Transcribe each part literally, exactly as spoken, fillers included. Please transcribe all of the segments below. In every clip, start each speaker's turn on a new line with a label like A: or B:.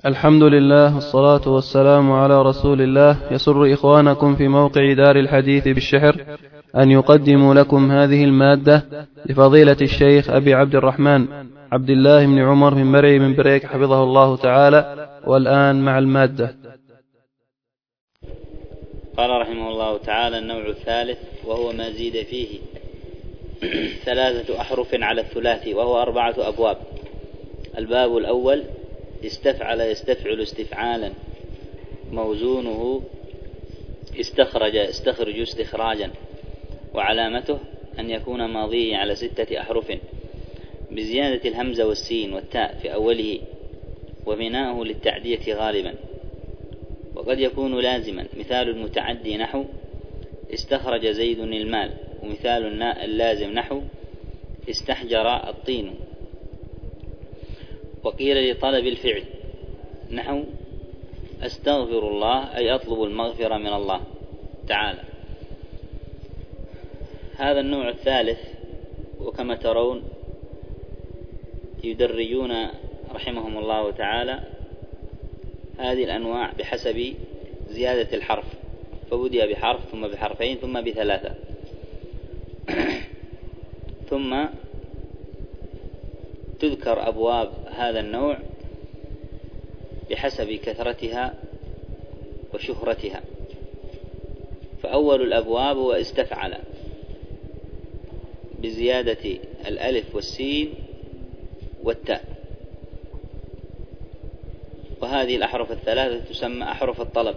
A: الحمد لله والصلاة والسلام على رسول الله. يسر إخوانكم في موقع دار الحديث بالشحر أن يقدموا لكم هذه المادة لفضيلة الشيخ أبي عبد الرحمن عبد الله بن عمر بن مرعي من بريك حفظه الله تعالى. والآن مع المادة.
B: قال رحمه الله تعالى: النوع الثالث وهو ما زيد فيه ثلاثة أحرف على الثلاثي، وهو أربعة أبواب. الباب الأول: استفعل يستفعل استفعالا، موزونه استخرج استخرج استخراجا، وعلامته أن يكون ماضيه على ستة أحرف بزيادة الهمزة والسين والتاء في أوله، وبناؤه للتعدية غالبا. وقد يكون لازما، مثال المتعدي نحو استخرج زيد المال، ومثال اللازم نحو استحجر الطين. وقيل لطلب الفعل نحو أستغفر الله، أي أطلب المغفرة من الله تعالى. هذا النوع الثالث، وكما ترون يدرجون رحمهم الله تعالى هذه الأنواع بحسب زيادة الحرف، فبدأ بحرف ثم بحرفين ثم بثلاثة ثم تذكر أبواب هذا النوع بحسب كثرتها وشهرتها. فأول الأبواب هو استفعل بزيادة الألف والسين والتاء، وهذه الأحرف الثلاثة تسمى أحرف الطلب،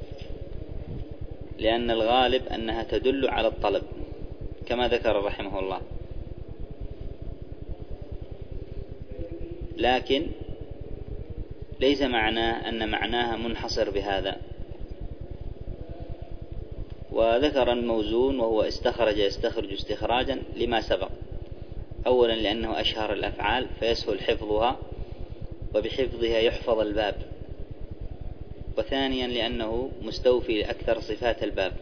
B: لأن الغالب أنها تدل على الطلب كما ذكر رحمه الله. لكن ليس معناه أن معناها منحصر بهذا. وذكر الموزون وهو استخرج يستخرج استخراجا لما سبق: أولا لأنه أشهر الأفعال فيسهل حفظها، وبحفظها يحفظ الباب، وثانيا لأنه مستوفي لأكثر صفات الباب.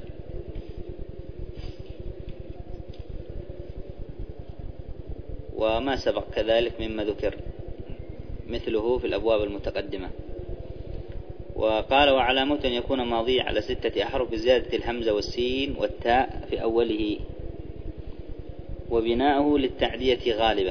B: وما سبق كذلك مما ذكر مثله في الأبواب المتقدمة. وقال: وعلامة أن يكون ماضي على ستة أحرف بزيادة الهمزة والسين والتاء في أوله، وبناؤه للتعدية غالبا.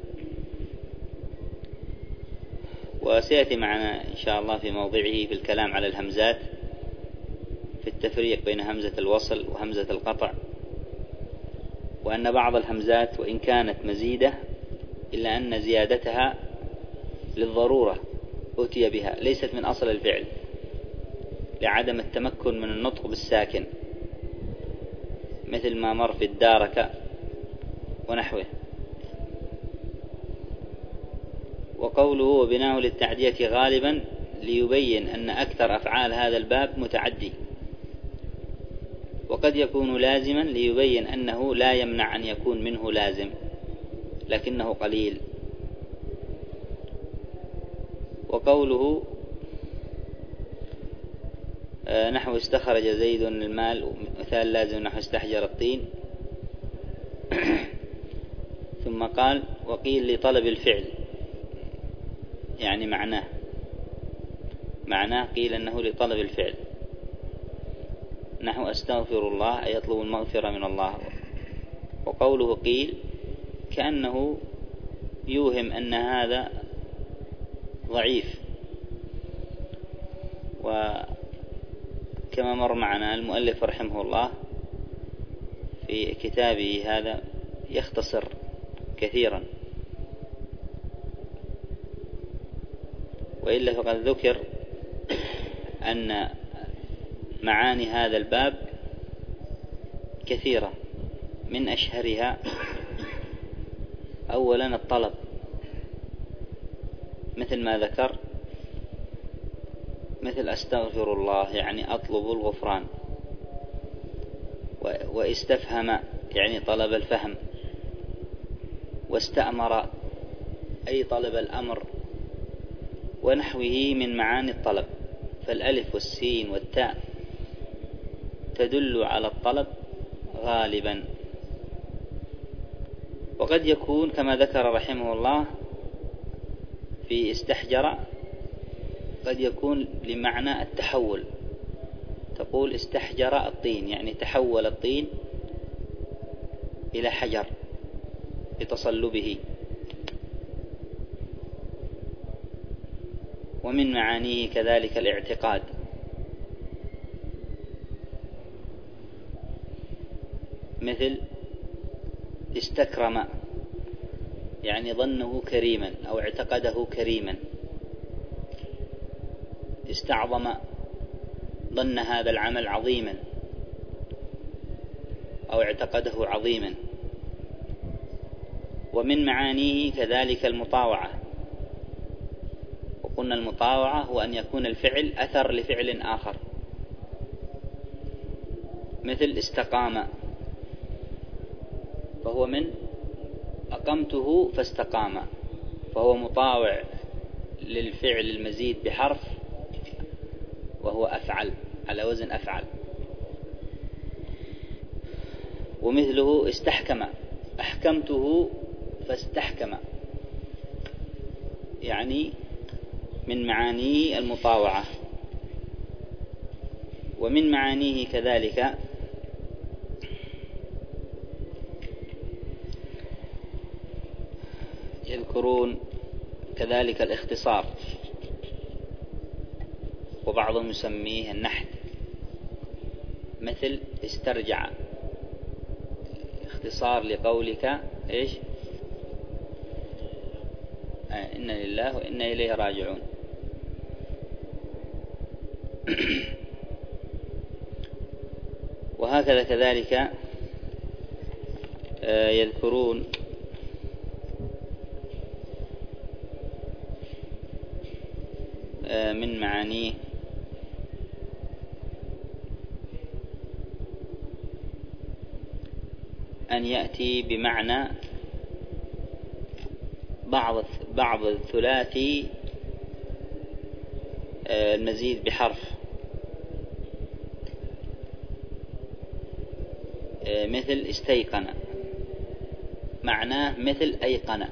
B: وسيأتي معنا إن شاء الله في موضعه في الكلام على الهمزات في التفريق بين همزة الوصل وهمزة القطع، وأن بعض الهمزات وإن كانت مزيدة إلا أن زيادتها للضرورة أتي بها، ليست من أصل الفعل، لعدم التمكن من النطق بالساكن، مثل ما مر في الدارك ونحوه. وقوله وبناه للتعدية غالبا ليبين أن أكثر أفعال هذا الباب متعدي، وقد يكون لازما ليبين أنه لا يمنع أن يكون منه لازم لكنه قليل. وقوله نحو استخرج زيد المال، مثال لازم نحو استحجر الطين. ثم قال: وقيل لطلب الفعل، يعني معناه معناه قيل أنه لطلب الفعل نحو أستغفر الله، أي يطلب المغفرة من الله. وقوله قيل كأنه يوهم أن هذا ضعيف. وكما مر معنا المؤلف رحمه الله في كتابه هذا يختصر كثيرا، وإلا فقد ذكر أن معاني هذا الباب كثيرة، من أشهرها أولا الطلب، مثل ما ذكر، مثل أستغفر الله يعني أطلب الغفران، واستفهم يعني طلب الفهم، واستأمر أي طلب الأمر، ونحوه من معاني الطلب. فالألف والسين والتاء تدل على الطلب غالبا. وقد يكون كما ذكر رحمه الله في استحجر قد يكون لمعنى التحول، تقول استحجر الطين، يعني تحول الطين إلى حجر بتصلبه. ومن معانيه كذلك الاعتقاد، مثل استكرم، يعني ظنه كريما أو اعتقده كريما. استعظم، ظن هذا العمل عظيما أو اعتقده عظيما. ومن معانيه كذلك المطاوعة، وقلنا المطاوعة هو أن يكون الفعل أثر لفعل آخر، مثل استقام، فهو من أقمته فاستقام، فهو مطاوع للفعل المزيد بحرف وهو أفعل، على وزن أفعل. ومثله استحكم، أحكمته فاستحكم، يعني من معانيه المطاوعة. ومن معانيه كذلك يذكرون كذلك الاختصار، وبعضهم يسميه النحت، مثل استرجع، اختصار لقولك إيش؟ آه إنا لله وإنا إليه راجعون. وهكذا كذلك آه يذكرون آه من معانيه أن يأتي بمعنى بعض بعض الثلاثي المزيد بحرف، مثل استيقن، معناه مثل أيقن.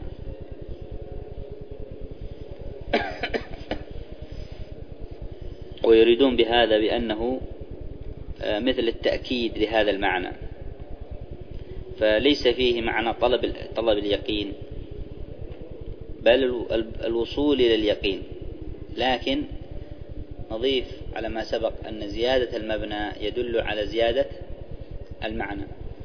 B: ويريدون بهذا بأنه مثل التأكيد لهذا المعنى، فليس فيه معنى طلب طلب اليقين، بل الوصول إلى اليقين. لكن نضيف على ما سبق أن زيادة المبنى يدل على زيادة المعنى.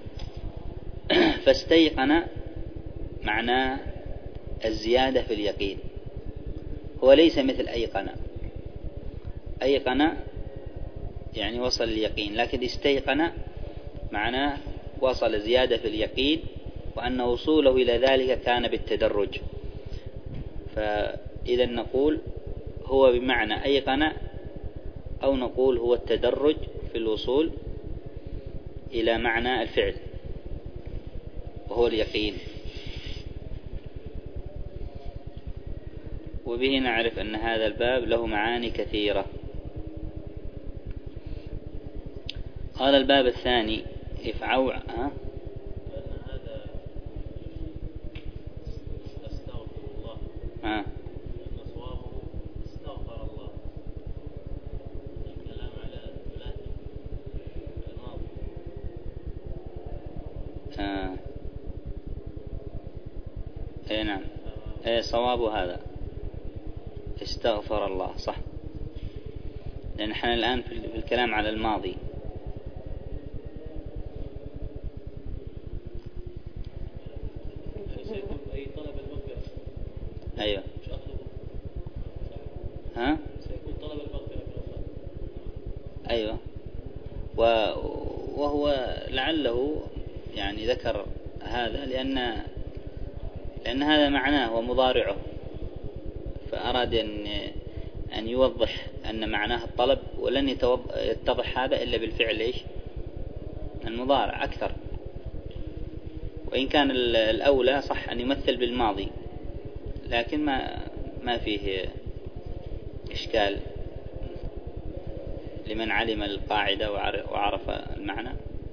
B: فاستيقن معناه الزيادة في اليقين، هو ليس مثل أيقن. أيقن يعني وصل اليقين، لكن استيقن معناه وصل زيادة في اليقين، وأن وصوله إلى ذلك كان بالتدرج. فإذا نقول هو بمعنى أيقن، أو نقول هو التدرج في الوصول إلى معنى الفعل وهو اليقين. وبه نعرف أن هذا الباب له معاني كثيرة. قال الباب الثاني افعوا ها هذا استغفر الله ها صوابه استغفر الله، الكلام على ثلاثي الماضي. آه. اي نعم، اي صواب هذا استغفر الله، صح، لأن نحن الآن في الكلام على الماضي. أيوة. ها؟ سيكون طلب المغفرة. أيوة. وهو لعله يعني ذكر هذا لأن لأن هذا معناه ومضارعه، فأراد أن أن يوضح أن معناه الطلب، ولن يتضح هذا إلا بالفعل إيش؟ المضارع أكثر. وإن كان الأولى صح أن يمثل بالماضي، لكن ما ما فيه إشكال لمن علم القاعدة وعرف المعنى.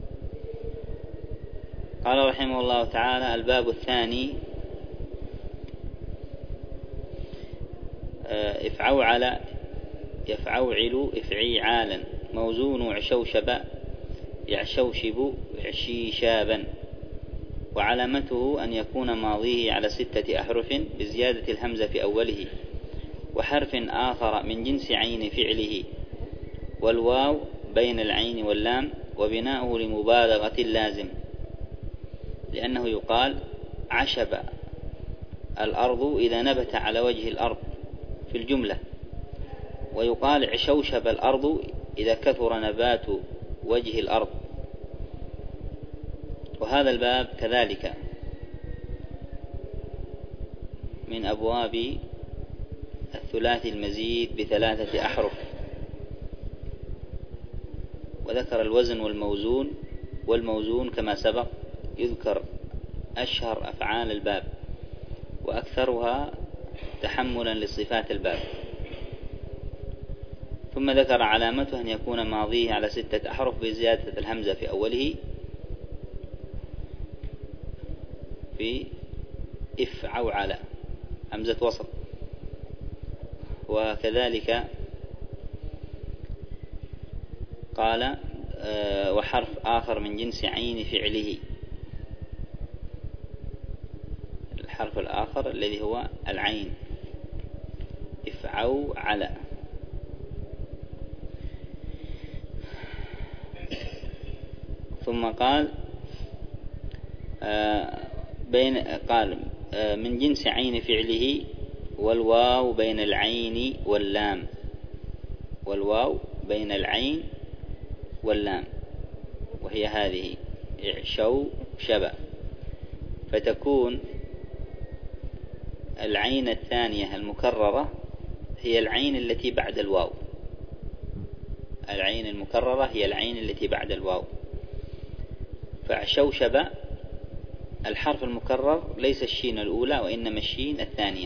B: قال رحمه الله تعالى: الباب الثاني افعوا على يفعوعل إفعيعالا موزون عشوشب يعشوشب عشيشابا. وعلامته أن يكون ماضيه على ستة أحرف بزيادة الهمزة في أوله وحرف آخر من جنس عين فعله والواو بين العين واللام وبناؤه لمبالغة اللازم، لأنه يقال عشب الأرض إذا نبت على وجه الأرض في الجملة، ويقال عشوشب الأرض إذا كثر نبات وجه الأرض. وهذا الباب كذلك من أبواب الثلاثي المزيد بثلاثة أحرف. وذكر الوزن والموزون، والموزون كما سبق يذكر أشهر أفعال الباب وأكثرها تحملا لصفات الباب. ثم ذكر علامته أن يكون ماضيه على ستة أحرف بزيادة الهمزة في أوله في إفعوعل همزة وصل. وكذلك قال آه وحرف آخر من جنس عين فعله، الحرف الآخر الذي هو العين إفعوعل. ثم قال آه بين قال آه من جنس عين فعله والواو بين العين واللام، والواو بين العين واللام وهي هذه إعشو شبا، فتكون العين الثانية المكررة هي العين التي بعد الواو، العين المكررة هي العين التي بعد الواو. فعشوشب الحرف المكرر ليس الشين الأولى وإنما الشين الثانية،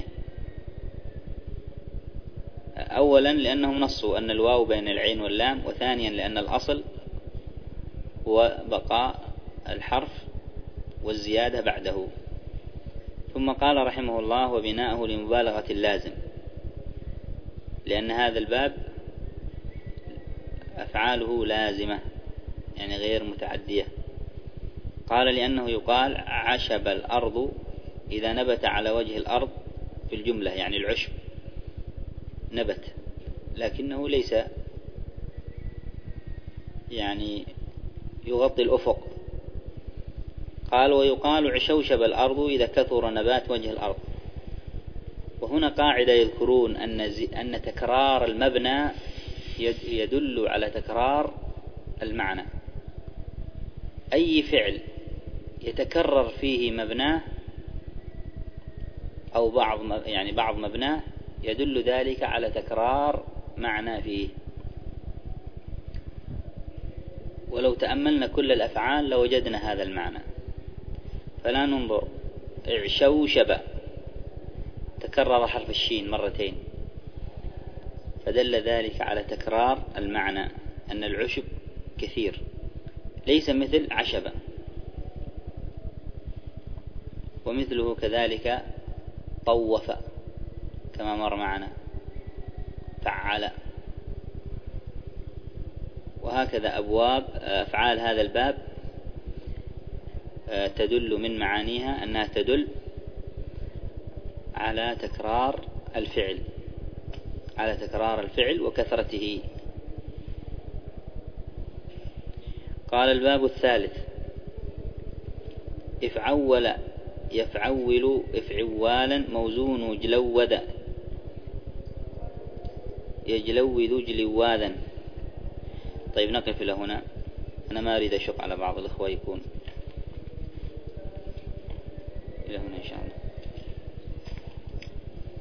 B: أولا لأنهم نصوا أن الواو بين العين واللام، وثانيا لأن الأصل هو بقاء الحرف والزيادة بعده. ثم قال رحمه الله وبناءه لمبالغة اللازم، لأن هذا الباب أفعاله لازمة يعني غير متعدية. قال لأنه يقال عشب الأرض إذا نبت على وجه الأرض في الجملة، يعني العشب نبت لكنه ليس يعني يغطي الأفق. قال ويقال عشوشب الأرض إذا كثر نبات وجه الأرض. وهنا قاعدة يذكرون أن, أن تكرار المبنى يدل على تكرار المعنى. أي فعل يتكرر فيه مبناه أو بعض يعني بعض مبناه يدل ذلك على تكرار معنى فيه. ولو تأملنا كل الأفعال لوجدنا هذا المعنى. فلا ننظر اعشوشب تكرر حرف الشين مرتين، فدل ذلك على تكرار المعنى، أن العشب كثير ليس مثل عشبة. ومثله كذلك طوف كما مر معنا، فعل. وهكذا أبواب أفعال هذا الباب تدل من معانيها أنها تدل على تكرار الفعل، على تكرار الفعل وكثرته. قال الباب الثالث افعول يفعول افعوالا موزون جلود يجلوذ جلواذا. طيب نقف إلى هنا، أنا ما أريد أشق على بعض الأخوة يكون إلى هنا إن شاء الله.